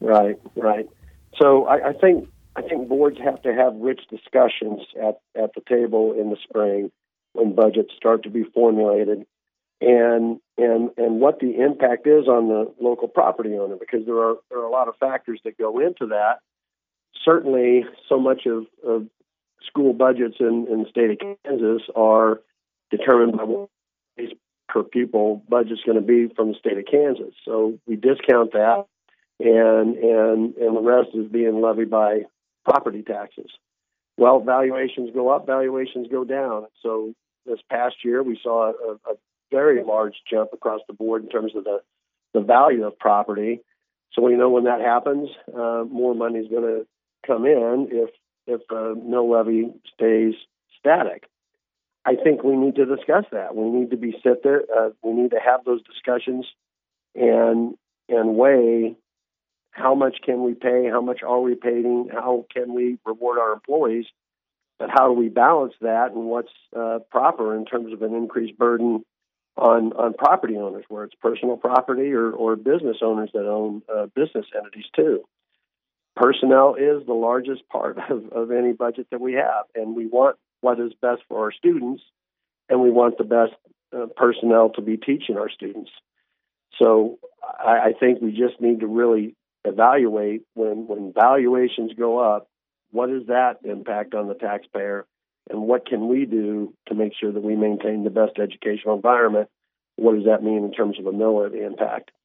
Right, right. So I think boards have to have rich discussions at the table in the spring when budgets start to be formulated, and what the impact is on the local property owner, because there are a lot of factors that go into that. Certainly, so much of school budgets in the state of Kansas are determined by what the per pupil budget's going to be from the state of Kansas. So we discount that, and the rest is being levied by property taxes. Well, valuations go up, valuations go down. So this past year, we saw a very large jump across the board in terms of the value of property. So we know when that happens, more money is going to come in if mill levy stays static. I think we need to discuss that. We need to sit there. We need to have those discussions and weigh how much can we pay, how much are we paying, how can we reward our employees, but how do we balance that, and what's proper in terms of an increased burden on property owners, where it's personal property or business owners that own business entities too. Personnel is the largest part of any budget that we have, and we want what is best for our students, and we want the best personnel to be teaching our students. So I think we just need to really evaluate when valuations go up, what is that impact on the taxpayer, and what can we do to make sure that we maintain the best educational environment? What does that mean in terms of a mill levy impact?